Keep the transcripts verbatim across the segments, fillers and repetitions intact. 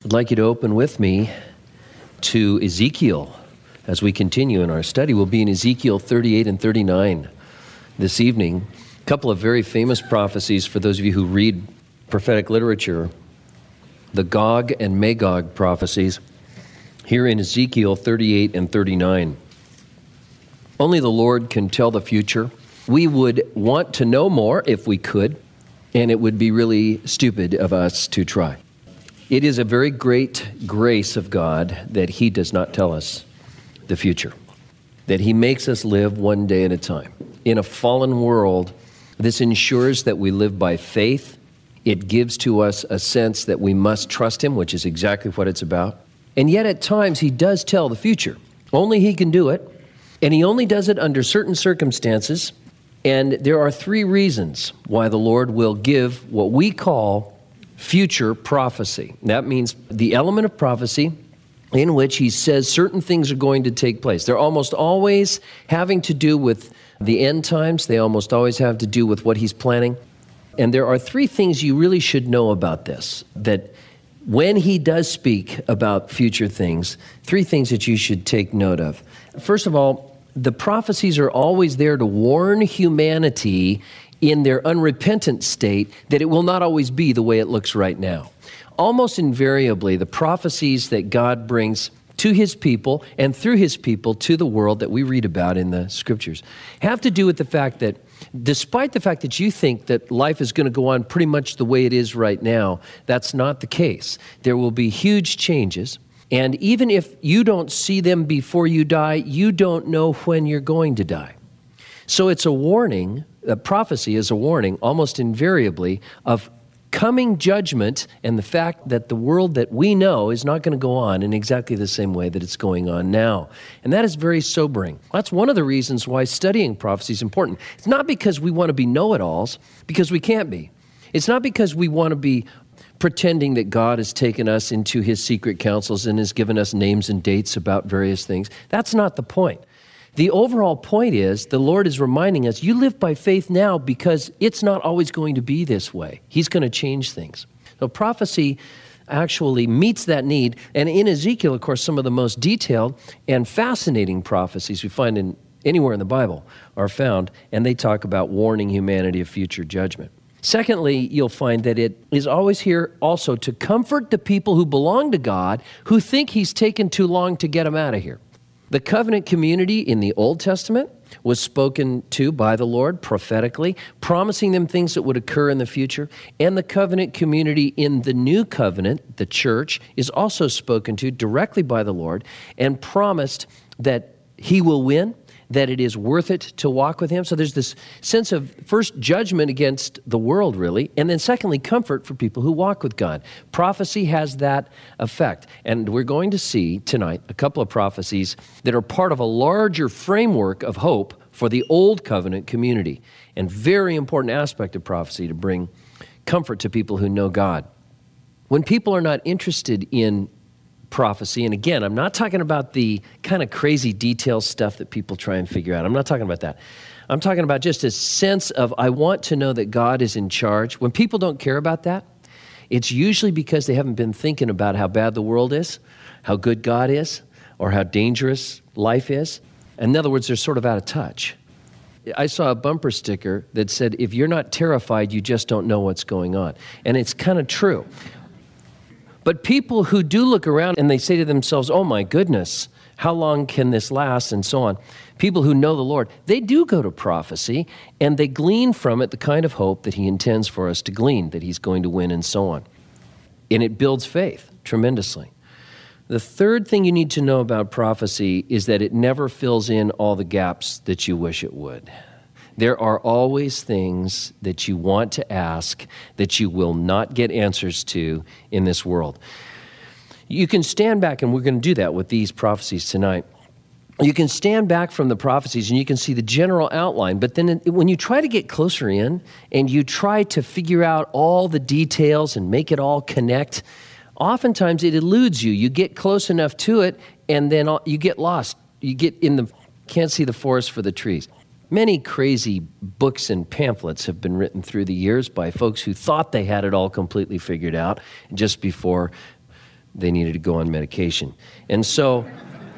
I'd like you to open with me to Ezekiel as we continue in our study. We'll be in Ezekiel thirty-eight and thirty-nine this evening. A couple of very famous prophecies for those of you who read prophetic literature. The Gog and Magog prophecies here in Ezekiel thirty-eight and thirty-nine. Only the Lord can tell the future. We would want to know more if we could, and it would be really stupid of us to try. It is a very great grace of God that He does not tell us the future, that He makes us live one day at a time. In a fallen world, this ensures that we live by faith. It gives to us a sense that we must trust Him, which is exactly what it's about. And yet at times He does tell the future. Only He can do it, and He only does it under certain circumstances. And there are three reasons why the Lord will give what we call future prophecy. That means the element of prophecy in which He says certain things are going to take place. They're almost always having to do with the end times. They almost always have to do with what He's planning. And there are three things you really should know about this, that when He does speak about future things, three things that you should take note of. First of all, the prophecies are always there to warn humanity in their unrepentant state that it will not always be the way it looks right now. Almost invariably, the prophecies that God brings to His people and through His people to the world that we read about in the Scriptures have to do with the fact that despite the fact that you think that life is going to go on pretty much the way it is right now, that's not the case. There will be huge changes. And even if you don't see them before you die, you don't know when you're going to die. So it's a warning, a prophecy is a warning almost invariably of coming judgment and the fact that the world that we know is not going to go on in exactly the same way that it's going on now. And that is very sobering. That's one of the reasons why studying prophecy is important. It's not because we want to be know-it-alls, because we can't be. It's not because we want to be pretending that God has taken us into His secret councils and has given us names and dates about various things. That's not the point. The overall point is the Lord is reminding us, you live by faith now because it's not always going to be this way. He's going to change things. So prophecy actually meets that need. And in Ezekiel, of course, some of the most detailed and fascinating prophecies we find in anywhere in the Bible are found, and they talk about warning humanity of future judgment. Secondly, you'll find that it is always here also to comfort the people who belong to God who think He's taken too long to get them out of here. The covenant community in the Old Testament was spoken to by the Lord prophetically, promising them things that would occur in the future. And the covenant community in the New Covenant, the church, is also spoken to directly by the Lord and promised that He will win, that it is worth it to walk with Him. So there's this sense of, first, judgment against the world, really, and then secondly, comfort for people who walk with God. Prophecy has that effect. And we're going to see tonight a couple of prophecies that are part of a larger framework of hope for the Old Covenant community, and very important aspect of prophecy to bring comfort to people who know God. When people are not interested in prophecy, and again, I'm not talking about the kind of crazy detail stuff that people try and figure out. I'm not talking about that. I'm talking about just a sense of, I want to know that God is in charge. When people don't care about that, it's usually because they haven't been thinking about how bad the world is, how good God is, or how dangerous life is. In other words, they're sort of out of touch. I saw a bumper sticker that said, if you're not terrified, you just don't know what's going on. And it's kind of true. But people who do look around and they say to themselves, oh my goodness, how long can this last, and so on. People who know the Lord, they do go to prophecy, and they glean from it the kind of hope that He intends for us to glean, that He's going to win, and so on. And it builds faith tremendously. The third thing you need to know about prophecy is that it never fills in all the gaps that you wish it would. There are always things that you want to ask that you will not get answers to in this world. You can stand back, and we're going to do that with these prophecies tonight. You can stand back from the prophecies and you can see the general outline, but then when you try to get closer in and you try to figure out all the details and make it all connect, oftentimes it eludes you. You get close enough to it and then you get lost. You get in the, can't see the forest for the trees. Many crazy books and pamphlets have been written through the years by folks who thought they had it all completely figured out just before they needed to go on medication. And so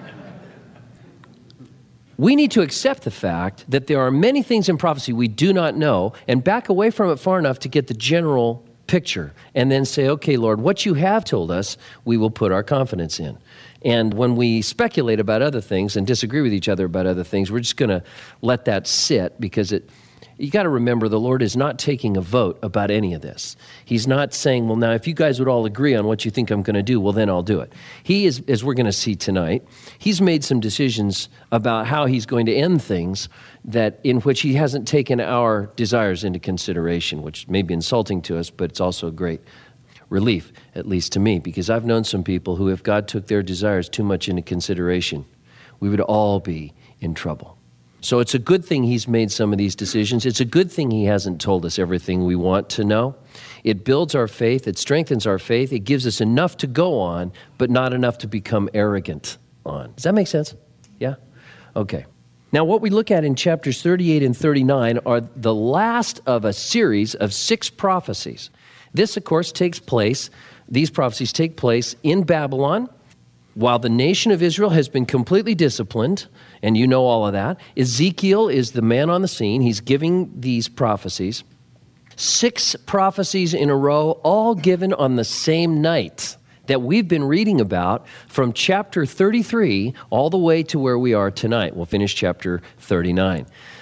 we need to accept the fact that there are many things in prophecy we do not know and back away from it far enough to get the general picture and then say, okay, Lord, what you have told us, we will put our confidence in. And when we speculate about other things and disagree with each other about other things, we're just going to let that sit because it. You got to remember the Lord is not taking a vote about any of this. He's not saying, well, now, if you guys would all agree on what you think I'm going to do, well, then I'll do it. He is, as we're going to see tonight, he's made some decisions about how he's going to end things that in which he hasn't taken our desires into consideration, which may be insulting to us, but it's also a great relief, at least to me, because I've known some people who, if God took their desires too much into consideration, we would all be in trouble. So it's a good thing he's made some of these decisions. It's a good thing he hasn't told us everything we want to know. It builds our faith. It strengthens our faith. It gives us enough to go on, but not enough to become arrogant on. Does that make sense? Yeah? Okay. Now, what we look at in chapters thirty-eight and thirty-nine are the last of a series of six prophecies. This, of course, takes place, these prophecies take place in Babylon, while the nation of Israel has been completely disciplined, and you know all of that. Ezekiel is the man on the scene. He's giving these prophecies. Six prophecies in a row, all given on the same night that we've been reading about from chapter thirty-three all the way to where we are tonight. We'll finish chapter thirty-nine.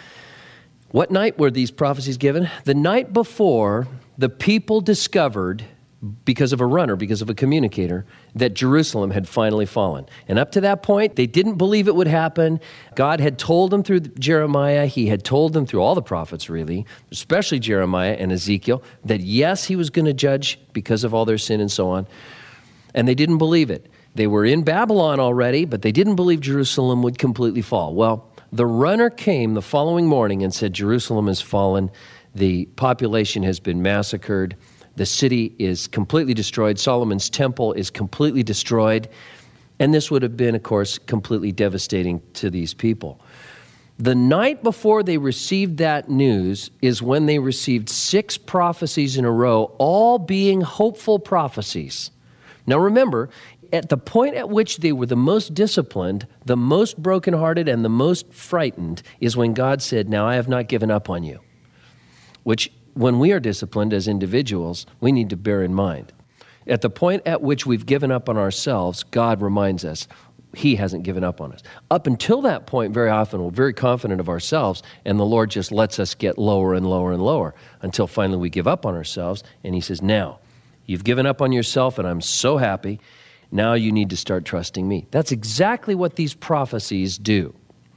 What night were these prophecies given? The night before the people discovered, because of a runner, because of a communicator, that Jerusalem had finally fallen. And up to that point, they didn't believe it would happen. God had told them through Jeremiah, he had told them through all the prophets really, especially Jeremiah and Ezekiel, that yes, he was going to judge because of all their sin and so on. And they didn't believe it. They were in Babylon already, but they didn't believe Jerusalem would completely fall. Well, the runner came the following morning and said, Jerusalem has fallen. The population has been massacred. The city is completely destroyed. Solomon's temple is completely destroyed. And this would have been, of course, completely devastating to these people. The night before they received that news is when they received six prophecies in a row, all being hopeful prophecies. Now remember, at the point at which they were the most disciplined, the most brokenhearted, and the most frightened is when God said, now I have not given up on you, which when we are disciplined as individuals, we need to bear in mind. At the point at which we've given up on ourselves, God reminds us he hasn't given up on us. Up until that point, very often, we're very confident of ourselves, and the Lord just lets us get lower and lower and lower until finally we give up on ourselves, and he says, now, you've given up on yourself, and I'm so happy. Now you need to start trusting me. That's exactly what these prophecies do.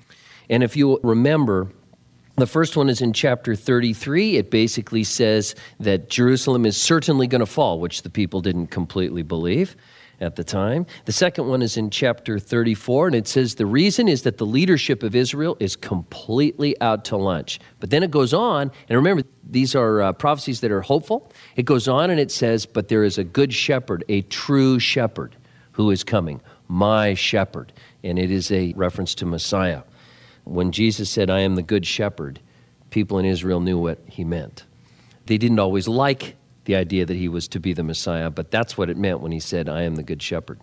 And if you remember, the first one is in chapter thirty-three. It basically says that Jerusalem is certainly going to fall, which the people didn't completely believe at the time. The second one is in chapter thirty-four, and it says the reason is that the leadership of Israel is completely out to lunch. But then it goes on, and remember, these are uh, prophecies that are hopeful. It goes on and it says, but there is a good shepherd, a true shepherd who is coming, my shepherd. And it is a reference to Messiah. When Jesus said, I am the good shepherd, people in Israel knew what he meant. They didn't always like the idea that he was to be the Messiah, but that's what it meant when he said, I am the good shepherd.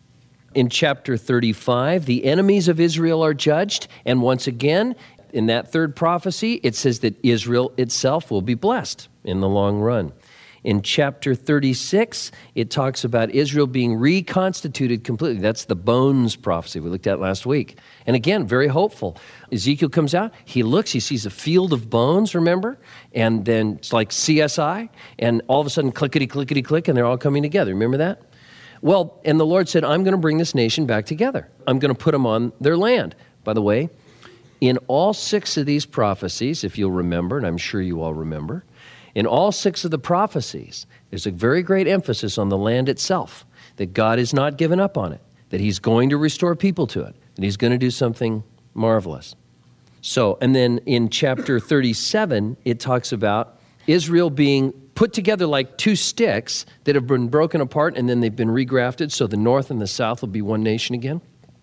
In chapter thirty-five, the enemies of Israel are judged, and once again, in that third prophecy, it says that Israel itself will be blessed in the long run. In chapter thirty-six, it talks about Israel being reconstituted completely. That's the bones prophecy we looked at last week. And again, very hopeful. Ezekiel comes out, he looks, he sees a field of bones, remember? And then it's like C S I, and all of a sudden, clickety, clickety, click, and they're all coming together. Remember that? Well, and the Lord said, I'm going to bring this nation back together. I'm going to put them on their land. By the way, in all six of these prophecies, if you'll remember, and I'm sure you all remember, in all six of the prophecies, there's a very great emphasis on the land itself, that God has not given up on it, that he's going to restore people to it, and he's going to do something marvelous. So, and then in chapter thirty-seven, it talks about Israel being put together like two sticks that have been broken apart, and then they've been regrafted, so the north and the south will be one nation again.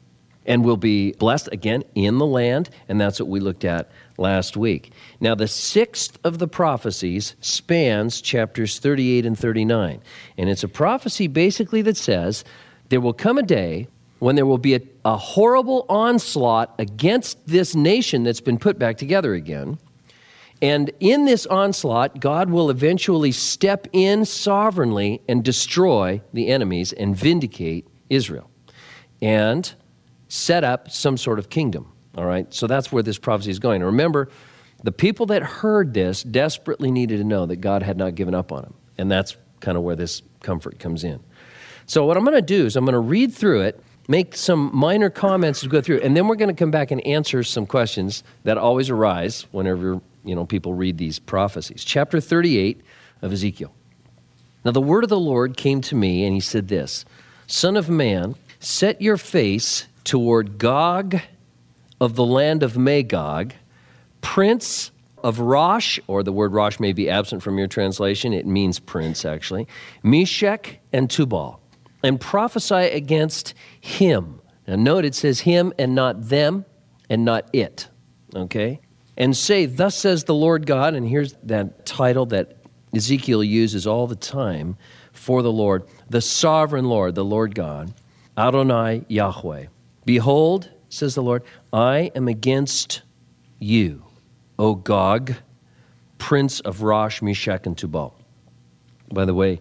and will be blessed again in the land, and that's what we looked at last week. Now, the sixth of the prophecies spans chapters thirty-eight and thirty-nine, and it's a prophecy basically that says there will come a day when there will be a, a horrible onslaught against this nation that's been put back together again. And in this onslaught, God will eventually step in sovereignly and destroy the enemies and vindicate Israel and set up some sort of kingdom, all right? So that's where this prophecy is going. And remember, the people that heard this desperately needed to know that God had not given up on them. And that's kind of where this comfort comes in. So what I'm going to do is I'm going to read through it, make some minor comments to go through, and then we're going to come back and answer some questions that always arise whenever, you know, people read these prophecies. Chapter thirty-eight of Ezekiel. Now the word of the Lord came to me, and he said this, Son of man, set your face toward Gog of the land of Magog, prince of Rosh, or the word Rosh may be absent from your translation. It means prince, actually. Meshech and Tubal, and prophesy against him. Now note it says him and not them and not it, okay? And say, thus says the Lord God, and here's that title that Ezekiel uses all the time for the Lord, the sovereign Lord, the Lord God, Adonai Yahweh. Behold, says the Lord, I am against you, O Gog, prince of Rosh, Meshech, and Tubal. By the way,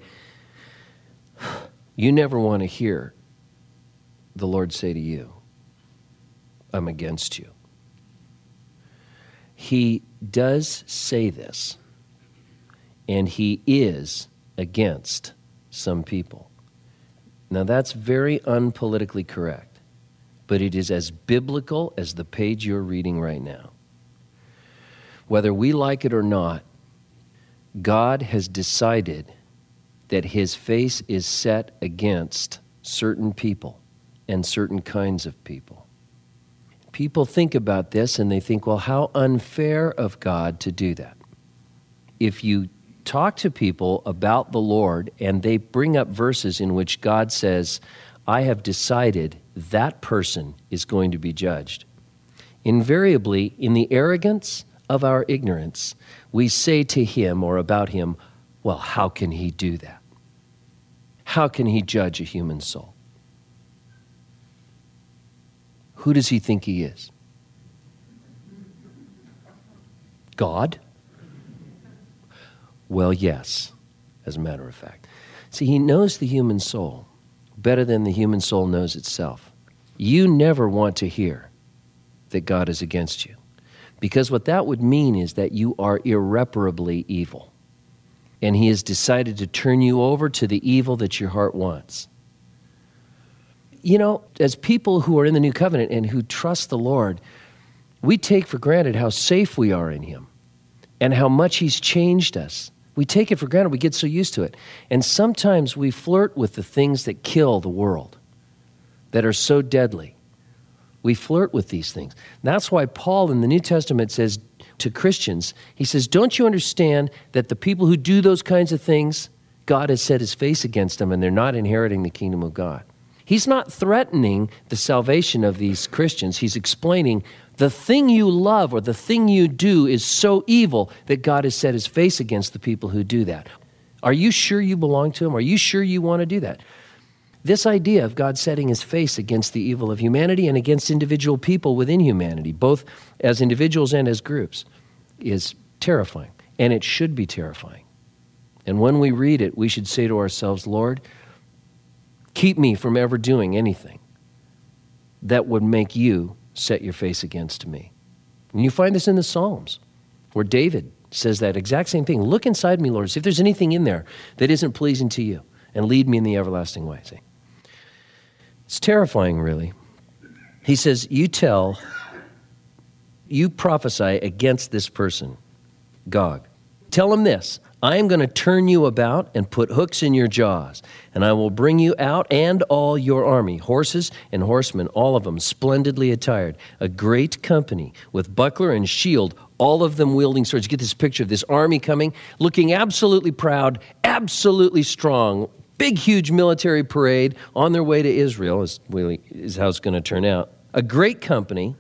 you never want to hear the Lord say to you, I'm against you. He does say this, and he is against some people. Now that's very unpolitically correct, but it is as biblical as the page you're reading right now. Whether we like it or not, God has decided that his face is set against certain people and certain kinds of people. People think about this and they think, well, how unfair of God to do that. If you talk to people about the Lord and they bring up verses in which God says, I have decided that person is going to be judged. Invariably, in the arrogance of our ignorance, we say to him or about him, well, how can he do that? How can he judge a human soul? Who does he think he is? God? Well, yes, as a matter of fact. See, he knows the human soul better than the human soul knows itself. You never want to hear that God is against you, because what that would mean is that you are irreparably evil, and he has decided to turn you over to the evil that your heart wants. You know, as people who are in the new covenant and who trust the Lord, we take for granted how safe we are in him and how much he's changed us. We take it for granted. We get so used to it. And sometimes we flirt with the things that kill the world, that are so deadly. We flirt with these things. That's why Paul in the New Testament says to Christians, he says, don't you understand that the people who do those kinds of things, God has set his face against them and they're not inheriting the kingdom of God. He's not threatening the salvation of these Christians. He's explaining the thing you love or the thing you do is so evil that God has set his face against the people who do that. Are you sure you belong to him? Are you sure you want to do that? This idea of God setting his face against the evil of humanity and against individual people within humanity, both as individuals and as groups, is terrifying. And it should be terrifying. And when we read it, we should say to ourselves, Lord, keep me from ever doing anything that would make you set your face against me. And you find this in the Psalms, where David says that exact same thing. Look inside me, Lord, see if there's anything in there that isn't pleasing to you, and lead me in the everlasting way. See? It's terrifying, really. He says, you tell, you prophesy against this person, Gog. Tell him this, I am going to turn you about and put hooks in your jaws, and I will bring you out and all your army, horses and horsemen, all of them splendidly attired, a great company with buckler and shield, all of them wielding swords. You get this picture of this army coming, looking absolutely proud, absolutely strong, big, huge military parade on their way to Israel, is, really, is how it's going to turn out. a great company,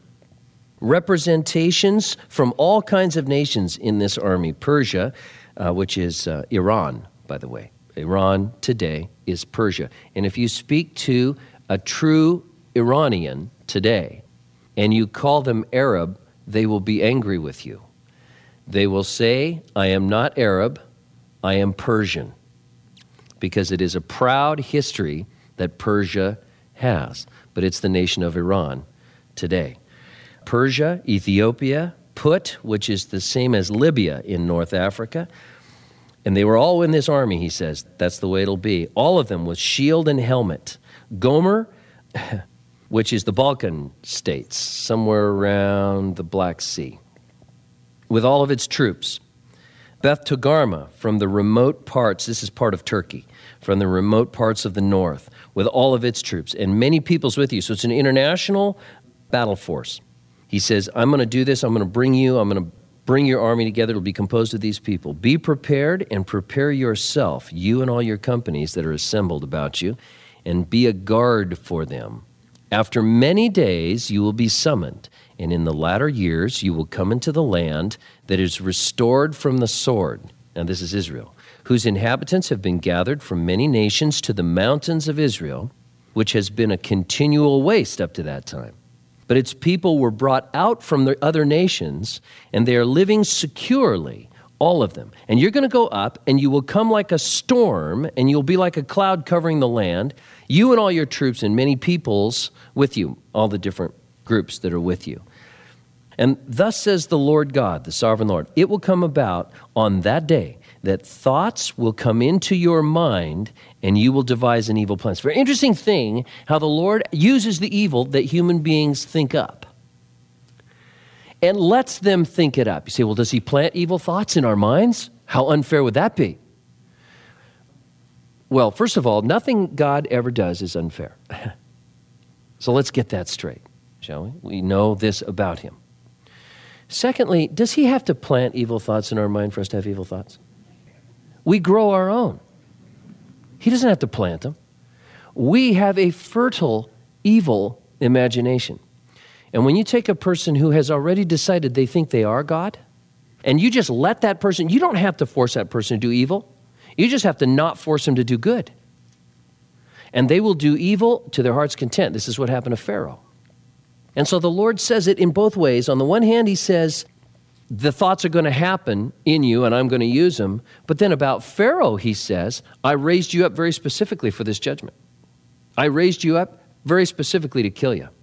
representations from all kinds of nations in this army. Persia, uh, which is uh, Iran, by the way. Iran today is Persia. And if you speak to a true Iranian today and you call them Arab, they will be angry with you. They will say, I am not Arab, I am Persian, because it is a proud history that Persia has, but it's the nation of Iran today. Persia, Ethiopia, Put, which is the same as Libya in North Africa, and they were all in this army, he says. That's the way it'll be. All of them with shield and helmet. Gomer, which is the Balkan states, somewhere around the Black Sea, with all of its troops. Beth Togarmah from the remote parts, this is part of Turkey, from the remote parts of the north, with all of its troops, and many peoples with you. So it's an international battle force. He says, I'm going to do this, I'm going to bring you, I'm going to bring your army together, it'll be composed of these people. Be prepared and prepare yourself, you and all your companies that are assembled about you, and be a guard for them. After many days you will be summoned, and in the latter years you will come into the land that is restored from the sword. Now this is Israel, whose inhabitants have been gathered from many nations to the mountains of Israel, which has been a continual waste up to that time. But its people were brought out from the other nations, and they are living securely, all of them. And you're going to go up, and you will come like a storm, and you'll be like a cloud covering the land, you and all your troops and many peoples with you, all the different groups that are with you. And thus says the Lord God, the sovereign Lord, it will come about on that day that thoughts will come into your mind and you will devise an evil plan. It's a very interesting thing how the Lord uses the evil that human beings think up and lets them think it up. You say, well, does he plant evil thoughts in our minds? How unfair would that be? Well, first of all, nothing God ever does is unfair. So let's get that straight, shall we? We know this about him. Secondly, does he have to plant evil thoughts in our mind for us to have evil thoughts? We grow our own. He doesn't have to plant them. We have a fertile, evil imagination. And when you take a person who has already decided they think they are God, and you just let that person, you don't have to force that person to do evil. You just have to not force them to do good. And they will do evil to their heart's content. This is what happened to Pharaoh. And so the Lord says it in both ways. On the one hand, he says, the thoughts are going to happen in you, and I'm going to use them. But then about Pharaoh, he says, I raised you up very specifically for this judgment. I raised you up very specifically to kill you.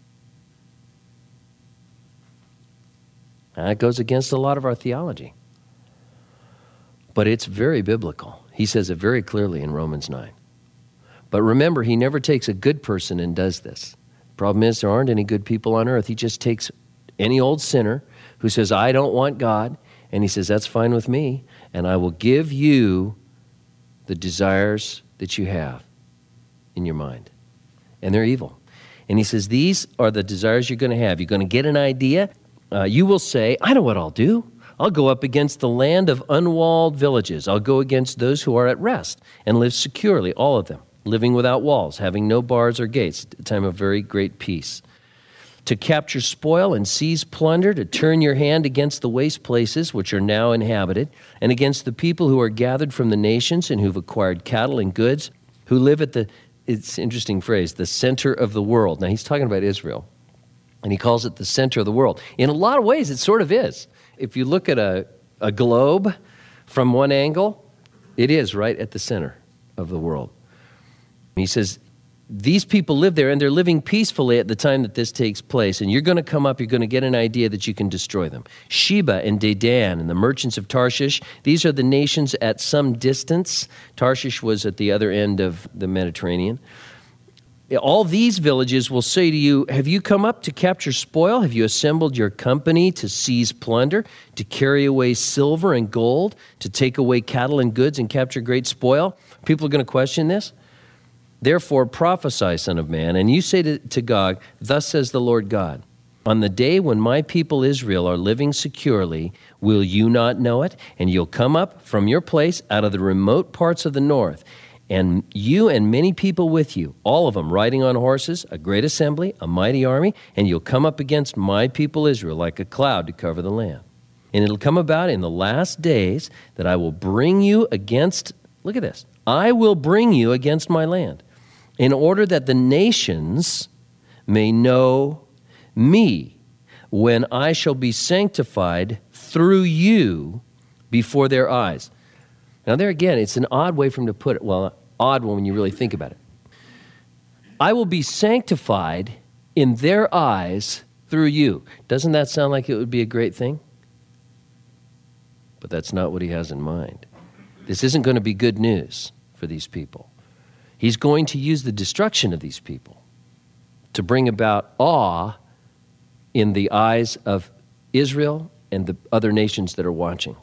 That goes against a lot of our theology. But it's very biblical. He says it very clearly in Romans nine. But remember, he never takes a good person and does this. Problem is, there aren't any good people on earth. He just takes any old sinner who says, I don't want God, and he says, that's fine with me, and I will give you the desires that you have in your mind. And they're evil. And he says, these are the desires you're going to have. You're going to get an idea. Uh, you will say, I know what I'll do. I'll go up against the land of unwalled villages. I'll go against those who are at rest and live securely, all of them, living without walls, having no bars or gates, a time of very great peace. To capture spoil and seize plunder, to turn your hand against the waste places which are now inhabited, and against the people who are gathered from the nations and who've acquired cattle and goods, who live at the, it's an interesting phrase, the center of the world. Now he's talking about Israel, and he calls it the center of the world. In a lot of ways, it sort of is. If you look at a, a globe from one angle, it is right at the center of the world. He says, these people live there, and they're living peacefully at the time that this takes place, and you're going to come up, you're going to get an idea that you can destroy them. Sheba and Dedan and the merchants of Tarshish, these are the nations at some distance. Tarshish was at the other end of the Mediterranean. All these villages will say to you, have you come up to capture spoil? Have you assembled your company to seize plunder, to carry away silver and gold, to take away cattle and goods and capture great spoil? People are going to question this. Therefore prophesy, Son of Man, and you say to, to Gog, thus says the Lord God, on the day when my people Israel are living securely, will you not know it? And you'll come up from your place out of the remote parts of the north, and you and many people with you, all of them riding on horses, a great assembly, a mighty army, and you'll come up against my people Israel like a cloud to cover the land. And it'll come about in the last days that I will bring you against, look at this, I will bring you against my land, in order that the nations may know me, when I shall be sanctified through you before their eyes. Now there again, it's an odd way for him to put it. Well, odd when you really think about it. I will be sanctified in their eyes through you. Doesn't that sound like it would be a great thing? But that's not what he has in mind. This isn't going to be good news for these people. He's going to use the destruction of these people to bring about awe in the eyes of Israel and the other nations that are watching.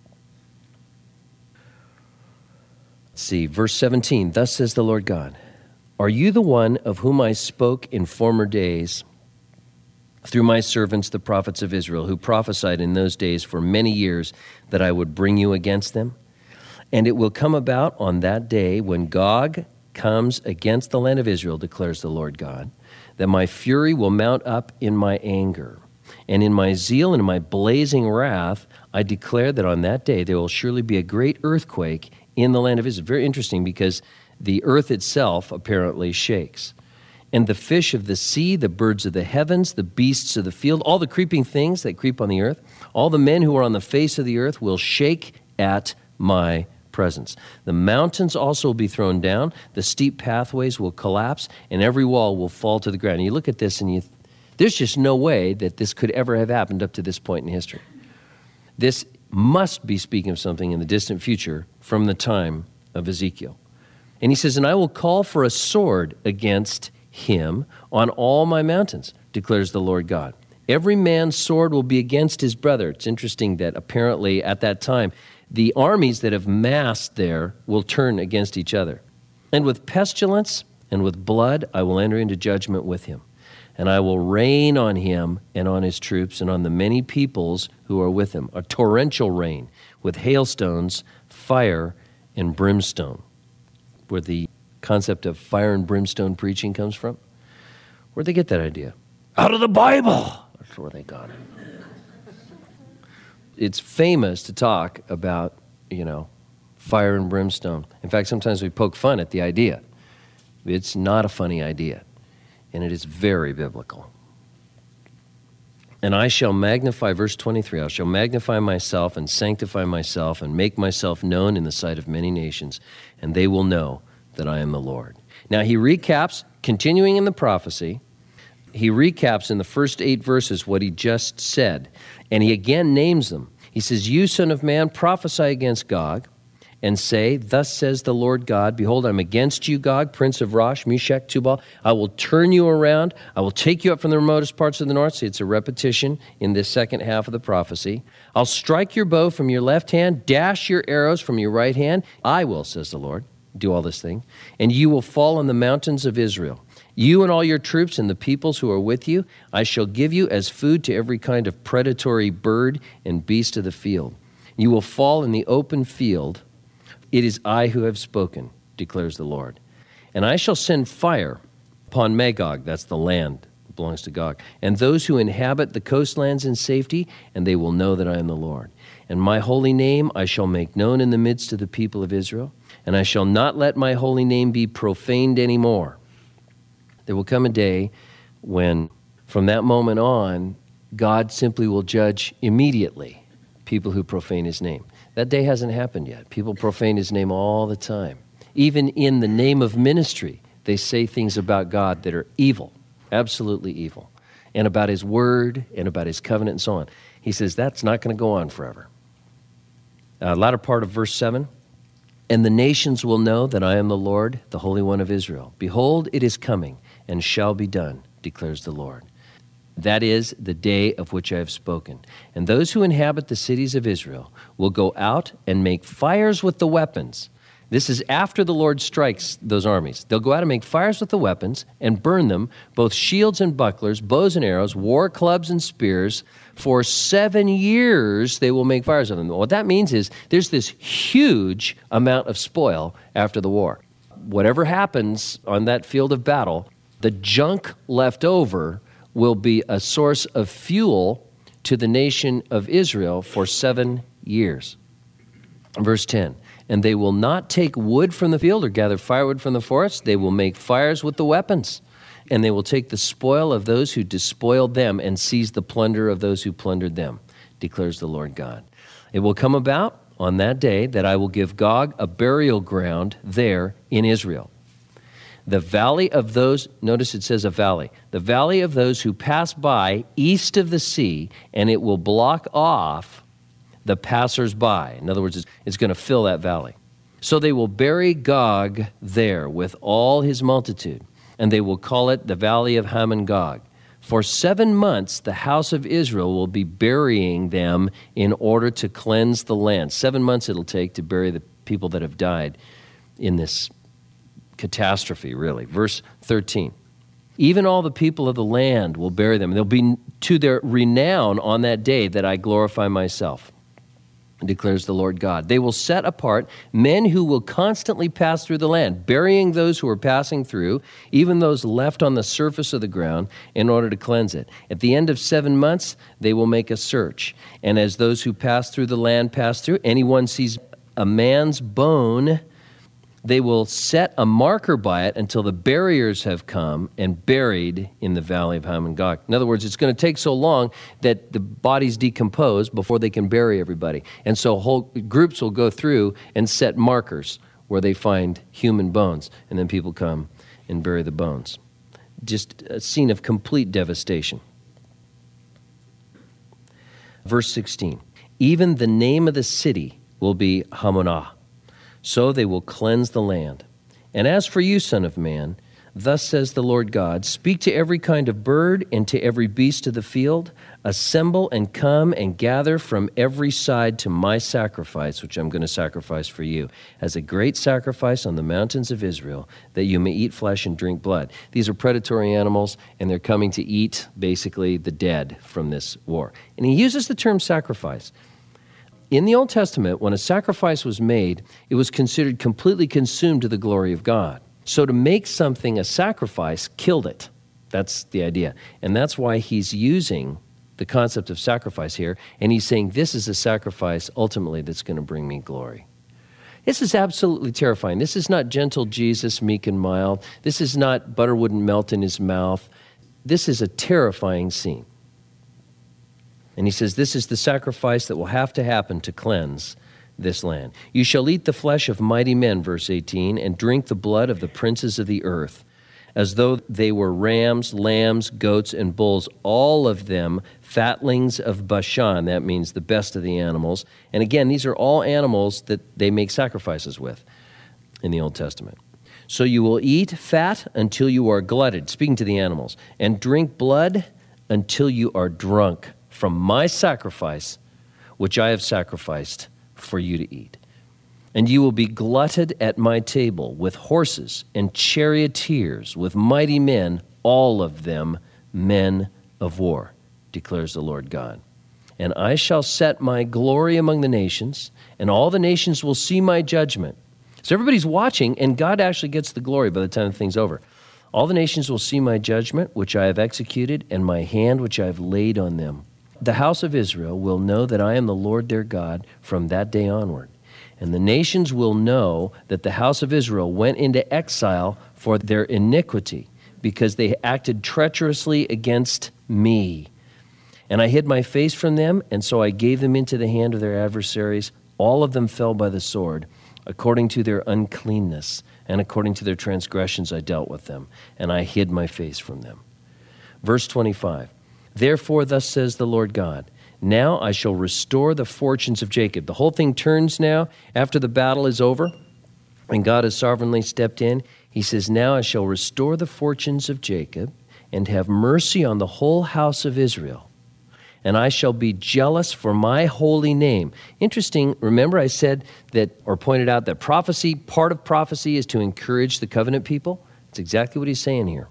Let's see, verse seventeen, thus says the Lord God, are you the one of whom I spoke in former days through my servants, the prophets of Israel, who prophesied in those days for many years that I would bring you against them? And it will come about on that day when Gog comes against the land of Israel, declares the Lord God, that my fury will mount up in my anger. And in my zeal and in my blazing wrath, I declare that on that day there will surely be a great earthquake in the land of Israel. Very interesting, because the earth itself apparently shakes. And the fish of the sea, the birds of the heavens, the beasts of the field, all the creeping things that creep on the earth, all the men who are on the face of the earth will shake at my presence. The mountains also will be thrown down, the steep pathways will collapse, and every wall will fall to the ground. And you look at this and you, there's just no way that this could ever have happened up to this point in history. This must be speaking of something in the distant future from the time of Ezekiel. And he says, and I will call for a sword against him on all my mountains, declares the Lord God. Every man's sword will be against his brother. It's interesting that apparently at that time, the armies that have massed there will turn against each other. And with pestilence and with blood, I will enter into judgment with him. And I will rain on him and on his troops and on the many peoples who are with him, a torrential rain with hailstones, fire, and brimstone. Where the concept of fire and brimstone preaching comes from? Where'd they get that idea? Out of the Bible! That's where they got it. It's famous to talk about, you know, fire and brimstone. In fact, sometimes we poke fun at the idea. It's not a funny idea, and it is very biblical. And I shall magnify, verse twenty-three, I shall magnify myself and sanctify myself and make myself known in the sight of many nations, and they will know that I am the Lord. Now he recaps, continuing in the prophecy, he recaps in the first eight verses what he just said, and he again names them. He says, you, son of man, prophesy against Gog, and say, thus says the Lord God, behold, I'm against you, Gog, prince of Rosh, Meshech, Tubal. I will turn you around. I will take you up from the remotest parts of the north. See, it's a repetition in this second half of the prophecy. I'll strike your bow from your left hand, dash your arrows from your right hand. I will, says the Lord, do all this thing, and you will fall on the mountains of Israel. You and all your troops and the peoples who are with you, I shall give you as food to every kind of predatory bird and beast of the field. You will fall in the open field. It is I who have spoken, declares the Lord. And I shall send fire upon Magog, that's the land that belongs to Gog, and those who inhabit the coastlands in safety, and they will know that I am the Lord. And my holy name I shall make known in the midst of the people of Israel, and I shall not let my holy name be profaned anymore. There will come a day when, from that moment on, God simply will judge immediately people who profane his name. That day hasn't happened yet. People profane his name all the time. Even in the name of ministry, they say things about God that are evil, absolutely evil, and about his word and about his covenant and so on. He says that's not going to go on forever. Uh, latter part of verse seven, and the nations will know that I am the Lord, the Holy One of Israel. Behold, it is coming, and shall be done, declares the Lord. That is the day of which I have spoken. And those who inhabit the cities of Israel will go out and make fires with the weapons. This is after the Lord strikes those armies. They'll go out and make fires with the weapons and burn them, both shields and bucklers, bows and arrows, war clubs and spears. For seven years they will make fires of them. What that means is there's this huge amount of spoil after the war. whatever happens on that field of battle, the junk left over will be a source of fuel to the nation of Israel for seven years. Verse ten, and they will not take wood from the field or gather firewood from the forest. They will make fires with the weapons, and they will take the spoil of those who despoiled them and seize the plunder of those who plundered them, declares the Lord God. It will come about on that day that I will give Gog a burial ground there in Israel. The valley of those, notice it says a valley, the valley of those who pass by east of the sea, and it will block off the passers-by. In other words, it's, it's going to fill that valley. So they will bury Gog there with all his multitude, and they will call it the valley of Hamon Gog. For seven months, the house of Israel will be burying them in order to cleanse the land. Seven months it'll take to bury the people that have died in this catastrophe, really. Verse thirteen. Even all the people of the land will bury them. They'll be to their renown on that day that I glorify myself, declares the Lord God. They will set apart men who will constantly pass through the land, burying those who are passing through, even those left on the surface of the ground, in order to cleanse it. At the end of seven months, they will make a search. And as those who pass through the land pass through, anyone sees a man's bone, they will set a marker by it until the buriers have come and buried in the valley of Hamon Gog. In other words, it's going to take so long that the bodies decompose before they can bury everybody. And so whole groups will go through and set markers where they find human bones, and then people come and bury the bones. Just a scene of complete devastation. Verse sixteen, even the name of the city will be Hamonah. So they will cleanse the land. And as for you, son of man, thus says the Lord God, speak to every kind of bird and to every beast of the field, assemble and come and gather from every side to my sacrifice, which I'm going to sacrifice for you, as a great sacrifice on the mountains of Israel, that you may eat flesh and drink blood. These are predatory animals, and they're coming to eat, basically, the dead from this war. And he uses the term sacrifice. In the Old Testament, when a sacrifice was made, it was considered completely consumed to the glory of God. So to make something a sacrifice killed it. That's the idea. And that's why he's using the concept of sacrifice here, and he's saying this is a sacrifice ultimately that's going to bring me glory. This is absolutely terrifying. This is not gentle Jesus, meek and mild. This is not butter wouldn't melt in his mouth. This is a terrifying scene. And he says, this is the sacrifice that will have to happen to cleanse this land. You shall eat the flesh of mighty men, verse eighteen, and drink the blood of the princes of the earth, as though they were rams, lambs, goats, and bulls, all of them fatlings of Bashan. That means the best of the animals. And again, these are all animals that they make sacrifices with in the Old Testament. So you will eat fat until you are glutted, speaking to the animals, and drink blood until you are drunk from my sacrifice, which I have sacrificed for you to eat. And you will be glutted at my table with horses and charioteers, with mighty men, all of them men of war, declares the Lord God. And I shall set my glory among the nations, and all the nations will see my judgment. So everybody's watching, and God actually gets the glory by the time the thing's over. All the nations will see my judgment, which I have executed, and my hand, which I have laid on them. The house of Israel will know that I am the Lord their God from that day onward. And the nations will know that the house of Israel went into exile for their iniquity, because they acted treacherously against me. And I hid my face from them, and so I gave them into the hand of their adversaries. All of them fell by the sword, according to their uncleanness, and according to their transgressions I dealt with them, and I hid my face from them. Verse twenty-five. Therefore, thus says the Lord God, now I shall restore the fortunes of Jacob. The whole thing turns now after the battle is over, and God has sovereignly stepped in. He says, now I shall restore the fortunes of Jacob and have mercy on the whole house of Israel. And I shall be jealous for my holy name. Interesting, remember I said that, or pointed out that prophecy, part of prophecy is to encourage the covenant people? That's exactly what he's saying here.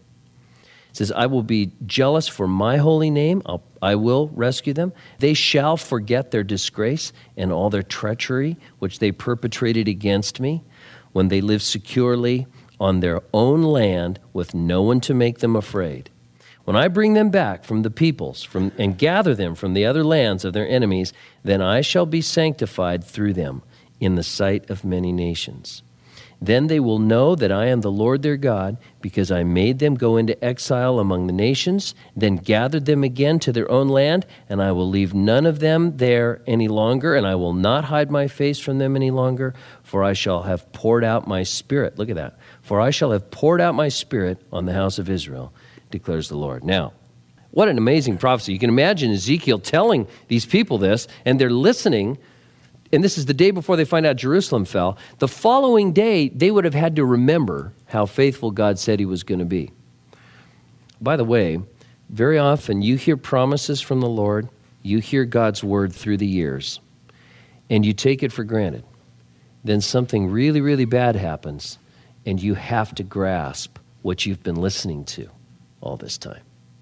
It says, I will be jealous for my holy name. I'll, I will rescue them. They shall forget their disgrace and all their treachery, which they perpetrated against me when they lived securely on their own land with no one to make them afraid. When I bring them back from the peoples from, and gather them from the other lands of their enemies, then I shall be sanctified through them in the sight of many nations. Then they will know that I am the Lord their God, because I made them go into exile among the nations, then gathered them again to their own land, and I will leave none of them there any longer, and I will not hide my face from them any longer, for I shall have poured out my Spirit. Look at that. For I shall have poured out my Spirit on the house of Israel, declares the Lord. Now, what an amazing prophecy. You can imagine Ezekiel telling these people this, and they're listening. And this is the day before they find out Jerusalem fell. The following day, they would have had to remember how faithful God said he was going to be. By the way, very often you hear promises from the Lord, you hear God's word through the years, and you take it for granted. Then something really, really bad happens, and you have to grasp what you've been listening to all this time.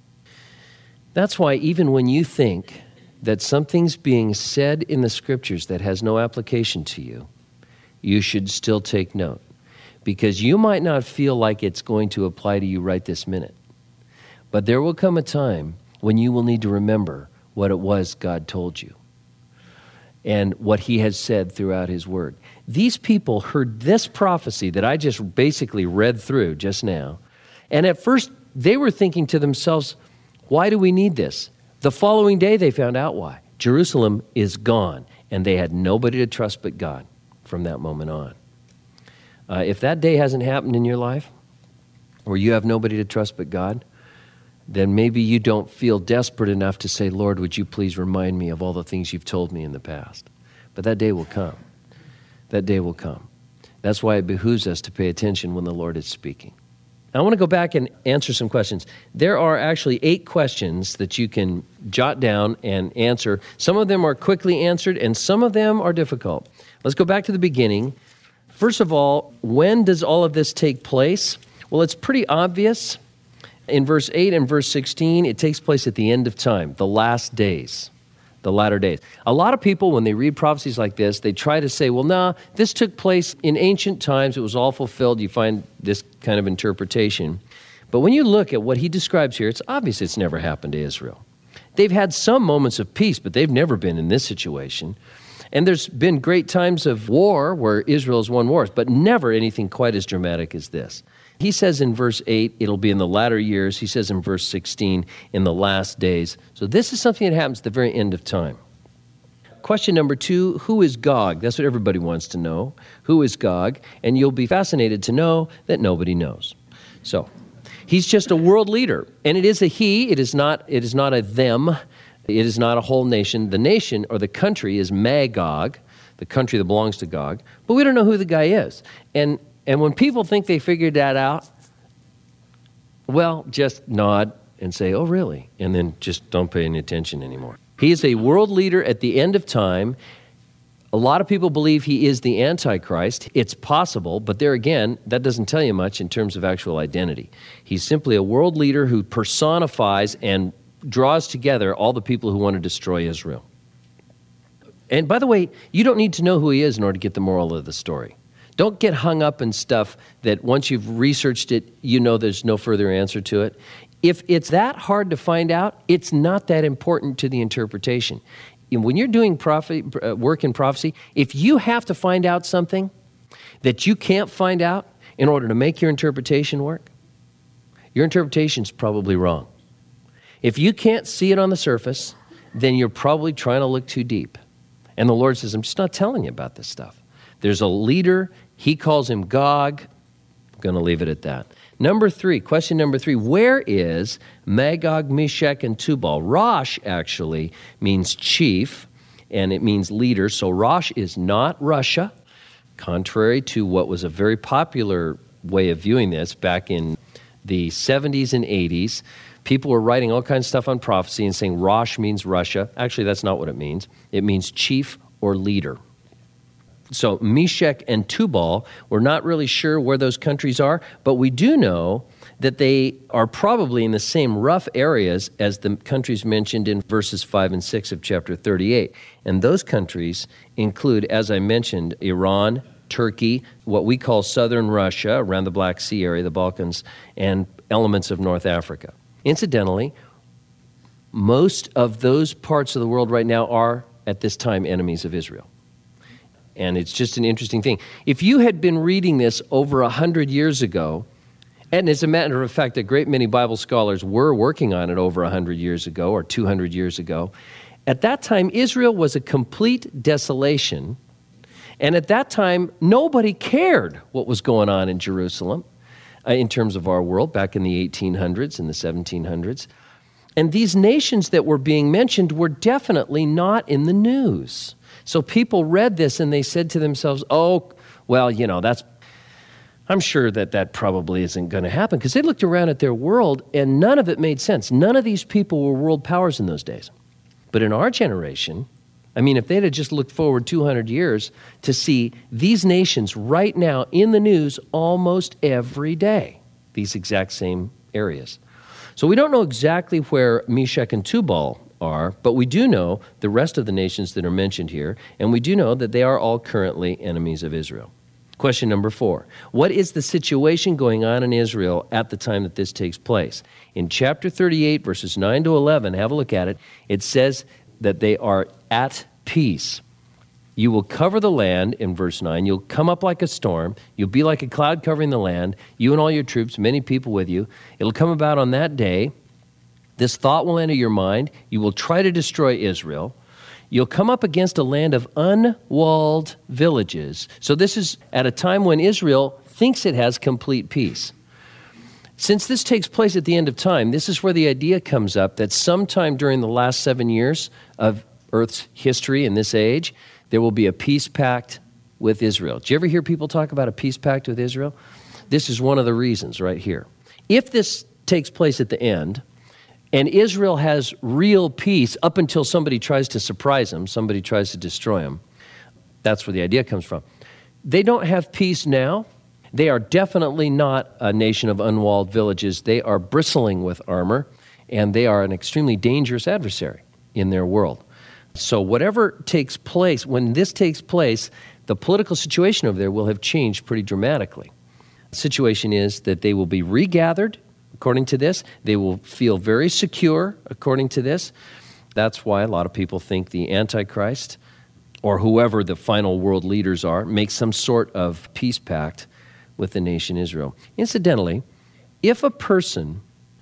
That's why even when you think that something's being said in the scriptures that has no application to you, you should still take note, because you might not feel like it's going to apply to you right this minute. But there will come a time when you will need to remember what it was God told you and what he has said throughout his word. These people heard this prophecy that I just basically read through just now, and at first they were thinking to themselves, why do we need this? The following day, they found out why. Jerusalem is gone, and they had nobody to trust but God from that moment on. Uh, if that day hasn't happened in your life, or you have nobody to trust but God, then maybe you don't feel desperate enough to say, Lord, would you please remind me of all the things you've told me in the past? But that day will come. That day will come. That's why it behooves us to pay attention when the Lord is speaking. I want to go back and answer some questions. There are actually eight questions that you can jot down and answer. Some of them are quickly answered, and some of them are difficult. Let's go back to the beginning. First of all, when does all of this take place? Well, it's pretty obvious. In verse eight and verse sixteen, it takes place at the end of time, the last days, the latter days. A lot of people, when they read prophecies like this, they try to say, well, nah, this took place in ancient times. It was all fulfilled. You find this kind of interpretation. But when you look at what he describes here, it's obvious it's never happened to Israel. They've had some moments of peace, but they've never been in this situation. And there's been great times of war where Israel's won wars, but never anything quite as dramatic as this. He says in verse eight, it'll be in the latter years. He says in verse sixteen, in the last days. So this is something that happens at the very end of time. Question number two, who is Gog? That's what everybody wants to know. Who is Gog? And you'll be fascinated to know that nobody knows. So he's just a world leader. And it is a he. It is not, it is not a them. It is not a whole nation. The nation or the country is Magog, the country that belongs to Gog. But we don't know who the guy is. And And when people think they figured that out, well, just nod and say, oh, really? And then just don't pay any attention anymore. He is a world leader at the end of time. A lot of people believe he is the Antichrist. It's possible, but there again, that doesn't tell you much in terms of actual identity. He's simply a world leader who personifies and draws together all the people who want to destroy Israel. And by the way, you don't need to know who he is in order to get the moral of the story. Don't get hung up in stuff that once you've researched it, you know there's no further answer to it. If it's that hard to find out, it's not that important to the interpretation. When you're doing prophet, work in prophecy, if you have to find out something that you can't find out in order to make your interpretation work, your interpretation's probably wrong. If you can't see it on the surface, then you're probably trying to look too deep. And the Lord says, I'm just not telling you about this stuff. There's a leader. He calls him Gog. I'm going to leave it at that. Number three, question number three, where is Magog, Meshech, and Tubal? Rosh actually means chief, and it means leader. So Rosh is not Russia, contrary to what was a very popular way of viewing this back in the seventies and eighties. People were writing all kinds of stuff on prophecy and saying Rosh means Russia. Actually, that's not what it means. It means chief or leader. So Meshech and Tubal, we're not really sure where those countries are, but we do know that they are probably in the same rough areas as the countries mentioned in verses five and six of chapter thirty-eight. And those countries include, as I mentioned, Iran, Turkey, what we call southern Russia, around the Black Sea area, the Balkans, and elements of North Africa. Incidentally, most of those parts of the world right now are, at this time, enemies of Israel. And it's just an interesting thing. If you had been reading this over a hundred years ago, and as a matter of fact, a great many Bible scholars were working on it over a hundred years ago or two hundred years ago, at that time, Israel was a complete desolation. And at that time, nobody cared what was going on in Jerusalem uh, in terms of our world back in the eighteen hundreds and the seventeen hundreds. And these nations that were being mentioned were definitely not in the news. So people read this and they said to themselves, oh, well, you know, that's, I'm sure that that probably isn't going to happen, because they looked around at their world and none of it made sense. None of these people were world powers in those days. But in our generation, I mean, if they'd have just looked forward two hundred years to see these nations right now in the news almost every day, these exact same areas. So we don't know exactly where Meshech and Tubal are, but we do know the rest of the nations that are mentioned here, and we do know that they are all currently enemies of Israel. Question number four, what is the situation going on in Israel at the time that this takes place? In chapter thirty-eight, verses nine to eleven, have a look at it, it says that they are at peace. You will cover the land, in verse nine. You'll come up like a storm. You'll be like a cloud covering the land, you and all your troops, many people with you. It'll come about on that day. This thought will enter your mind. You will try to destroy Israel. You'll come up against a land of unwalled villages. So this is at a time when Israel thinks it has complete peace. Since this takes place at the end of time, this is where the idea comes up that sometime during the last seven years of Earth's history in this age, there will be a peace pact with Israel. Did you ever hear people talk about a peace pact with Israel? This is one of the reasons right here. If this takes place at the end, and Israel has real peace up until somebody tries to surprise them, somebody tries to destroy them, that's where the idea comes from. They don't have peace now. They are definitely not a nation of unwalled villages. They are bristling with armor, and they are an extremely dangerous adversary in their world. So whatever takes place, when this takes place, the political situation over there will have changed pretty dramatically. The situation is that they will be regathered, according to this. They will feel very secure, according to this. That's why a lot of people think the Antichrist, or whoever the final world leaders are, makes some sort of peace pact with the nation Israel. Incidentally, if a person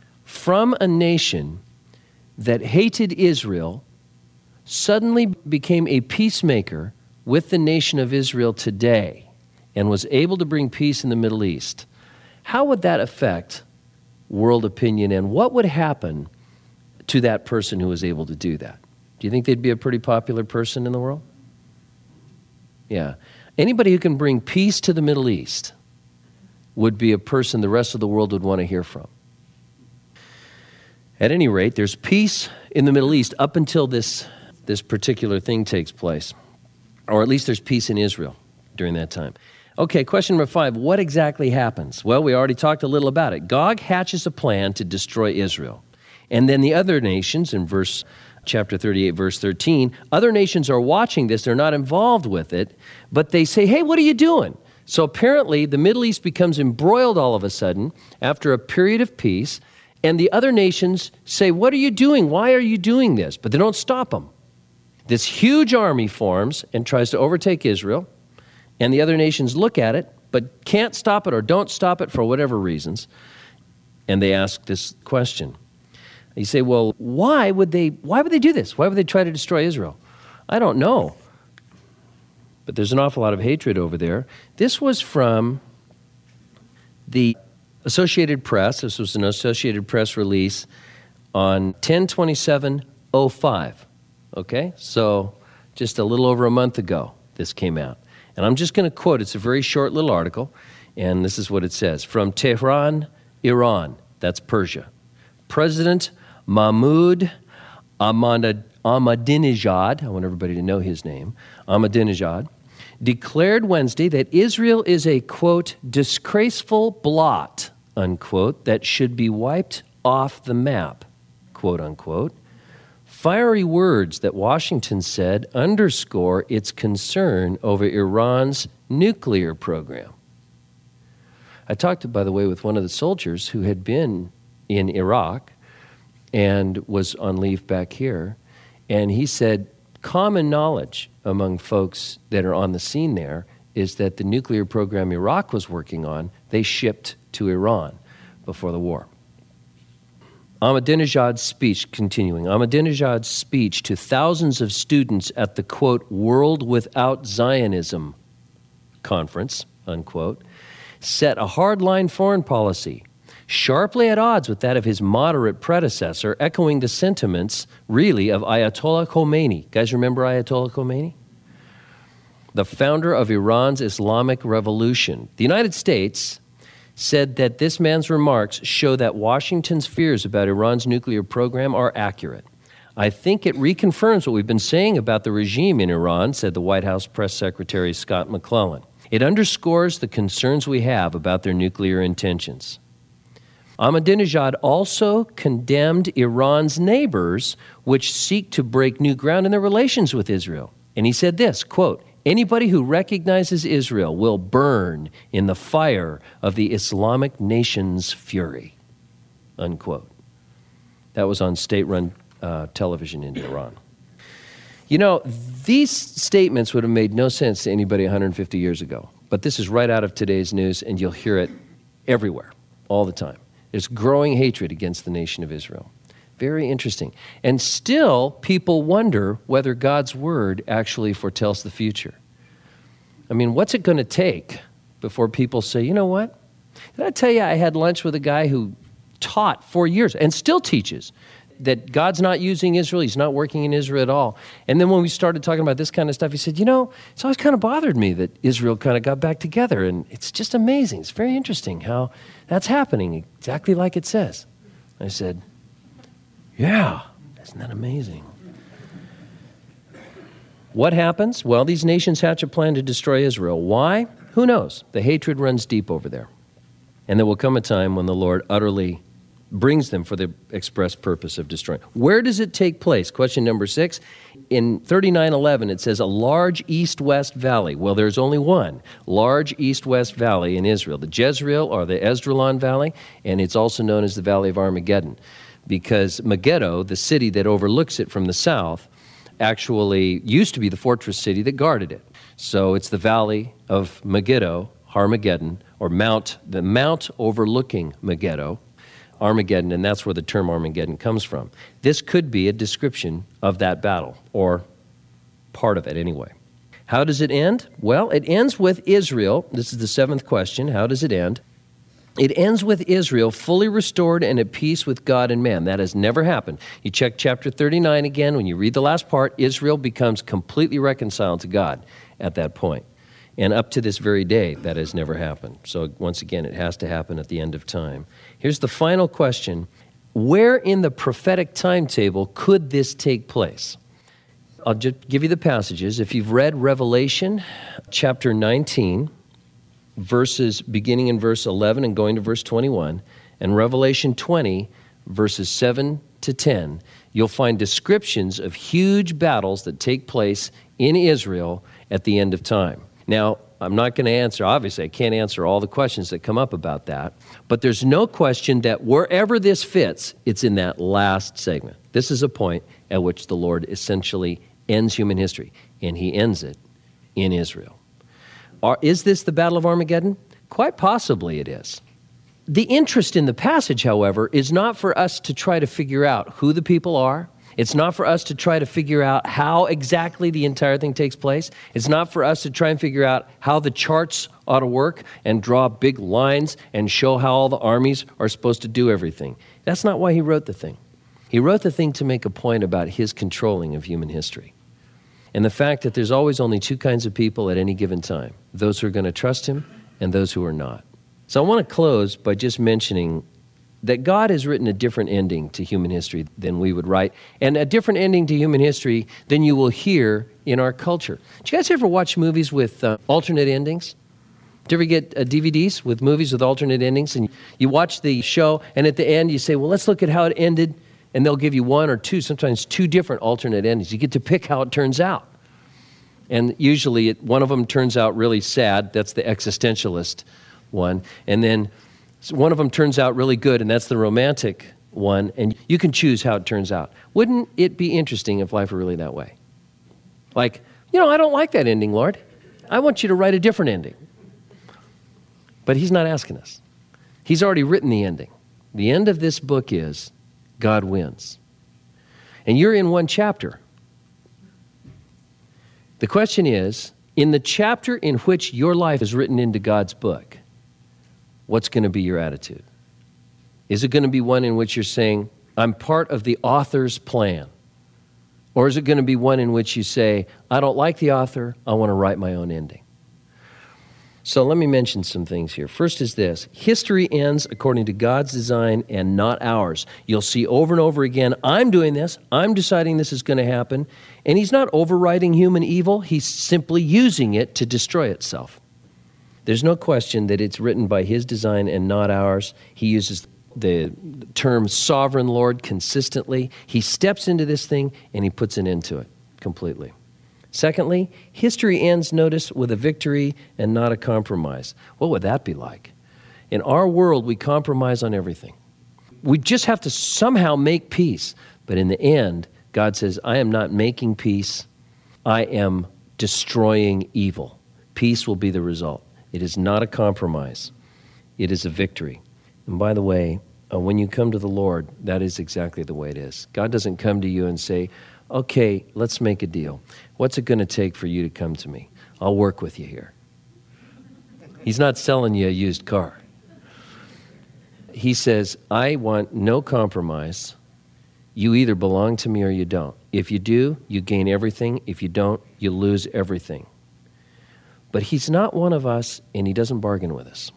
from a nation that hated Israel suddenly became a peacemaker with the nation of Israel today and was able to bring peace in the Middle East, how would that affect world opinion, and what would happen to that person who was able to do that? Do you think they'd be a pretty popular person in the world? Yeah. Anybody who can bring peace to the Middle East would be a person the rest of the world would want to hear from. At any rate, there's peace in the Middle East up until this, this particular thing takes place. Or at least there's peace in Israel during that time. Okay, question number five, what exactly happens? Well, we already talked a little about it. Gog hatches a plan to destroy Israel. And then the other nations, in verse chapter thirty-eight, verse thirteen, other nations are watching this. They're not involved with it, but they say, hey, what are you doing? So apparently the Middle East becomes embroiled all of a sudden after a period of peace, and the other nations say, what are you doing? Why are you doing this? But they don't stop them. This huge army forms and tries to overtake Israel, and the other nations look at it, but can't stop it or don't stop it for whatever reasons, and they ask this question. You say, well, why would they, why would they do this? Why would they try to destroy Israel? I don't know. But there's an awful lot of hatred over there. This was from the Associated Press. This was an Associated Press release on ten twenty-seven oh five. Okay? So just a little over a month ago, this came out. And I'm just going to quote. It's a very short little article, and this is what it says. From Tehran, Iran, that's Persia, President Mahmoud Ahmad Ahmadinejad, I want everybody to know his name, Ahmadinejad, declared Wednesday that Israel is a, quote, disgraceful blot, unquote, that should be wiped off the map, quote, unquote. Fiery words that Washington said underscore its concern over Iran's nuclear program. I talked, by the way, with one of the soldiers who had been in Iraq and was on leave back here, and he said common knowledge among folks that are on the scene there is that the nuclear program Iraq was working on, they shipped to Iran before the war. Ahmadinejad's speech, continuing, Ahmadinejad's speech to thousands of students at the, quote, World Without Zionism conference, unquote, set a hardline foreign policy, sharply at odds with that of his moderate predecessor, echoing the sentiments, really, of Ayatollah Khomeini. Guys remember Ayatollah Khomeini? The founder of Iran's Islamic Revolution. The United States said that this man's remarks show that Washington's fears about Iran's nuclear program are accurate. I think it reconfirms what we've been saying about the regime in Iran, said the White House Press Secretary Scott McClellan. It underscores the concerns we have about their nuclear intentions. Ahmadinejad also condemned Iran's neighbors, which seek to break new ground in their relations with Israel. And he said this, quote, anybody who recognizes Israel will burn in the fire of the Islamic nation's fury, unquote. That was on state-run uh, television in Iran. You know, these statements would have made no sense to anybody one hundred fifty years ago, but this is right out of today's news, and you'll hear it everywhere, all the time. There's growing hatred against the nation of Israel. Very interesting. And still, people wonder whether God's word actually foretells the future. I mean, what's it going to take before people say, you know what? Did I tell you I had lunch with a guy who taught for years and still teaches that God's not using Israel, he's not working in Israel at all. And then when we started talking about this kind of stuff, he said, you know, it's always kind of bothered me that Israel kind of got back together, and it's just amazing. It's very interesting how that's happening, exactly like it says. I said, yeah, isn't that amazing? What happens? Well, these nations hatch a plan to destroy Israel. Why? Who knows? The hatred runs deep over there. And there will come a time when the Lord utterly brings them for the express purpose of destroying. Where does it take place? Question number six. In thirty-nine eleven, it says a large east-west valley. Well, there's only one large east-west valley in Israel, the Jezreel or the Esdraelon Valley, and it's also known as the Valley of Armageddon, because Megiddo, the city that overlooks it from the south, actually used to be the fortress city that guarded it. So it's the Valley of Megiddo, Armageddon, or Mount, the Mount overlooking Megiddo, Armageddon, and that's where the term Armageddon comes from. This could be a description of that battle, or part of it anyway. How does it end? Well, it ends with Israel. This is the seventh question. How does it end? It ends with Israel fully restored and at peace with God and man. That has never happened. You check chapter thirty-nine again. When you read the last part, Israel becomes completely reconciled to God at that point. And up to this very day, that has never happened. So once again, it has to happen at the end of time. Here's the final question. Where in the prophetic timetable could this take place? I'll just give you the passages. If you've read Revelation chapter nineteen, verses beginning in verse eleven and going to verse twenty-one, and Revelation twenty, verses seven to ten, you'll find descriptions of huge battles that take place in Israel at the end of time. Now, I'm not going to answer, obviously, I can't answer all the questions that come up about that, but there's no question that wherever this fits, it's in that last segment. This is a point at which the Lord essentially ends human history, and he ends it in Israel. Are, is this the Battle of Armageddon? Quite possibly it is. The interest in the passage, however, is not for us to try to figure out who the people are. It's not for us to try to figure out how exactly the entire thing takes place. It's not for us to try and figure out how the charts ought to work and draw big lines and show how all the armies are supposed to do everything. That's not why he wrote the thing. He wrote the thing to make a point about his controlling of human history and the fact that there's always only two kinds of people at any given time, those who are going to trust him and those who are not. So I want to close by just mentioning that God has written a different ending to human history than we would write, and a different ending to human history than you will hear in our culture. Do you guys ever watch movies with uh, alternate endings? Do you ever get uh, D V Ds with movies with alternate endings, and you watch the show, and at the end you say, well, let's look at how it ended, and they'll give you one or two, sometimes two different alternate endings. You get to pick how it turns out. And usually it, one of them turns out really sad. That's the existentialist one. And then one of them turns out really good, and that's the romantic one. And you can choose how it turns out. Wouldn't it be interesting if life were really that way? Like, you know, I don't like that ending, Lord. I want you to write a different ending. But he's not asking us. He's already written the ending. The end of this book is God wins. And you're in one chapter. The question is, in the chapter in which your life is written into God's book, what's going to be your attitude? Is it going to be one in which you're saying, I'm part of the author's plan? Or is it going to be one in which you say, I don't like the author, I want to write my own ending? So let me mention some things here. First is this: history ends according to God's design and not ours. You'll see over and over again, I'm doing this, I'm deciding this is going to happen, and he's not overriding human evil, he's simply using it to destroy itself. There's no question that it's written by his design and not ours. He uses the term sovereign Lord consistently. He steps into this thing and he puts an end to it completely. Secondly, history ends, notice, with a victory and not a compromise. What would that be like? In our world, we compromise on everything. We just have to somehow make peace. But in the end, God says, I am not making peace. I am destroying evil. Peace will be the result. It is not a compromise. It is a victory. And by the way, uh, when you come to the Lord, that is exactly the way it is. God doesn't come to you and say, okay, let's make a deal. What's it going to take for you to come to me? I'll work with you here. He's not selling you a used car. He says, I want no compromise. You either belong to me or you don't. If you do, you gain everything. If you don't, you lose everything. But he's not one of us, and he doesn't bargain with us.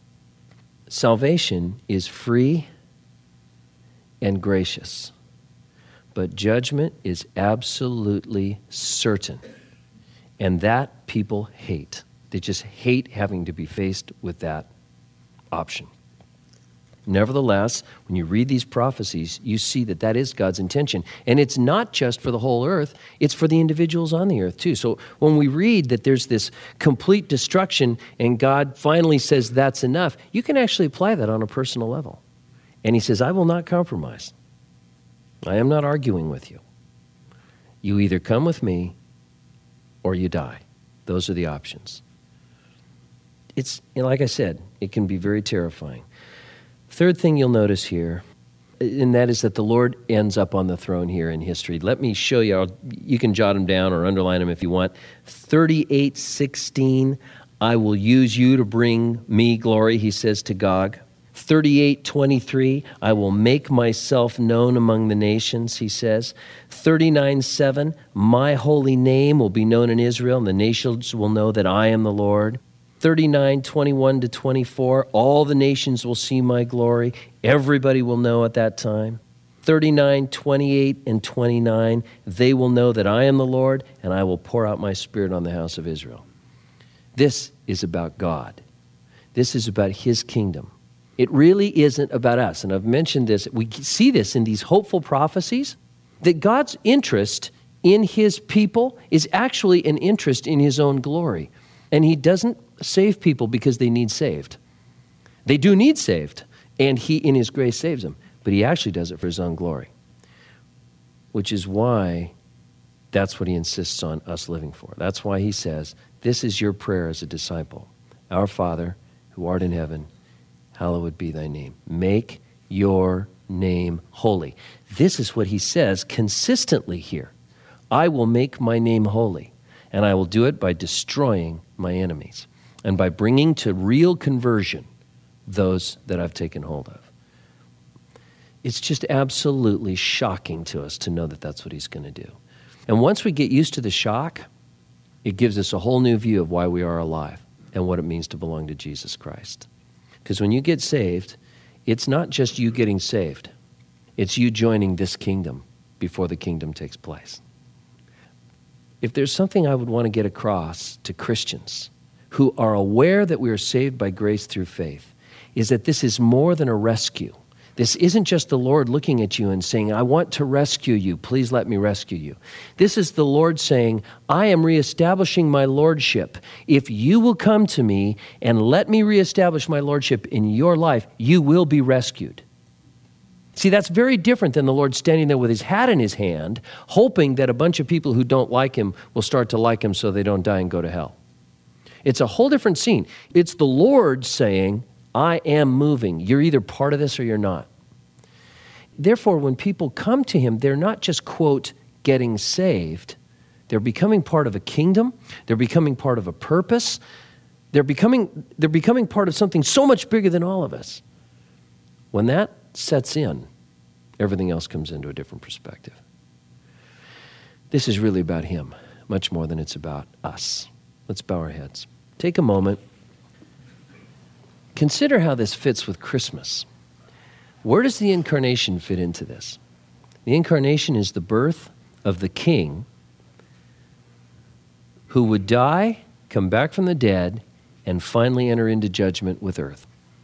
Salvation is free and gracious. But judgment is absolutely certain. And that people hate. They just hate having to be faced with that option. Nevertheless, when you read these prophecies, you see that that is God's intention. And it's not just for the whole earth, it's for the individuals on the earth too. So when we read that there's this complete destruction and God finally says that's enough, you can actually apply that on a personal level. And he says, I will not compromise. I am not arguing with you. You either come with me or you die. Those are the options. It's, like I said, it can be very terrifying. Third thing you'll notice here, and that is that the Lord ends up on the throne here in history. Let me show you. I'll, you can jot them down or underline them if you want. thirty-eight sixteen, I will use you to bring me glory, he says to Gog. thirty-eight twenty-three, I will make myself known among the nations, he says. thirty-nine seven, my holy name will be known in Israel, and the nations will know that I am the Lord. thirty-nine twenty-one to twenty-four, all the nations will see my glory. Everybody will know at that time. thirty-nine twenty-eight and twenty-nine, they will know that I am the Lord, and I will pour out my spirit on the house of Israel. This is about God. This is about his kingdom. It really isn't about us. And I've mentioned this. We see this in these hopeful prophecies, that God's interest in his people is actually an interest in his own glory. And he doesn't save people because they need saved. They do need saved, and he, in his grace, saves them. But he actually does it for his own glory, which is why that's what he insists on us living for. That's why he says, this is your prayer as a disciple. Our Father, who art in heaven, hallowed be thy name. Make your name holy. This is what he says consistently here. I will make my name holy, and I will do it by destroying my enemies and by bringing to real conversion those that I've taken hold of. It's just absolutely shocking to us to know that that's what he's going to do. And once we get used to the shock, it gives us a whole new view of why we are alive and what it means to belong to Jesus Christ. Because when you get saved, it's not just you getting saved. It's you joining this kingdom before the kingdom takes place. If there's something I would want to get across to Christians who are aware that we are saved by grace through faith, is that this is more than a rescue, This isn't just the Lord looking at you and saying, I want to rescue you. Please let me rescue you. This is the Lord saying, I am reestablishing my lordship. If you will come to me and let me reestablish my lordship in your life, you will be rescued. See, that's very different than the Lord standing there with his hat in his hand, hoping that a bunch of people who don't like him will start to like him so they don't die and go to hell. It's a whole different scene. It's the Lord saying, I am moving. You're either part of this or you're not. Therefore, when people come to him, they're not just, quote, getting saved. They're becoming part of a kingdom. They're becoming part of a purpose. They're becoming, they're becoming part of something so much bigger than all of us. When that sets in, everything else comes into a different perspective. This is really about him, much more than it's about us. Let's bow our heads. Take a moment. Consider how this fits with Christmas. Where does the incarnation fit into this? The incarnation is the birth of the King who would die, come back from the dead, and finally enter into judgment with earth.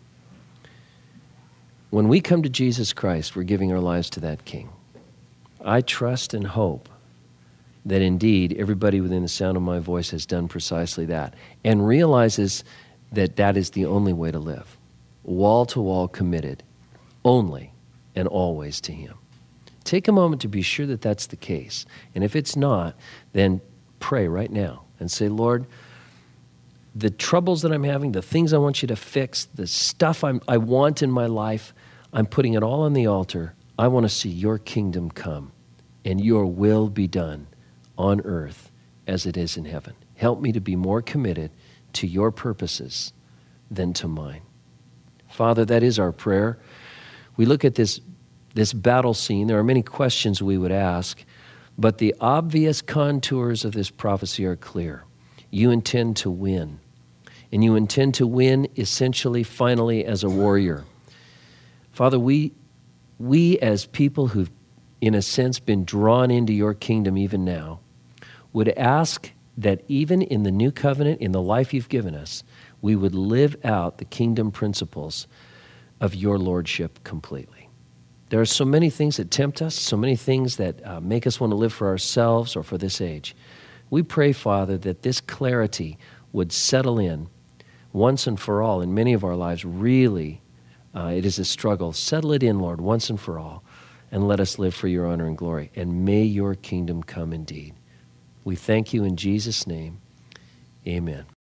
When we come to Jesus Christ, we're giving our lives to that King. I trust and hope that indeed everybody within the sound of my voice has done precisely that and realizes that that is the only way to live, wall-to-wall committed, only and always to him. Take a moment to be sure that that's the case. And if it's not, then pray right now and say, Lord, the troubles that I'm having, the things I want you to fix, the stuff I'm, I want in my life, I'm putting it all on the altar. I want to see your kingdom come and your will be done on earth as it is in heaven. Help me to be more committed to your purposes than to mine. Father, that is our prayer. We look at this, this battle scene. There are many questions we would ask, but the obvious contours of this prophecy are clear. You intend to win, and you intend to win essentially, finally, as a warrior. Father, we, we as people who've, in a sense, been drawn into your kingdom even now, would ask that even in the new covenant, in the life you've given us, we would live out the kingdom principles of your lordship completely. There are so many things that tempt us, so many things that uh, make us want to live for ourselves or for this age. We pray, Father, that this clarity would settle in once and for all in many of our lives. Really, uh, it is a struggle. Settle it in, Lord, once and for all, and let us live for your honor and glory. And may your kingdom come indeed. We thank you in Jesus' name. Amen.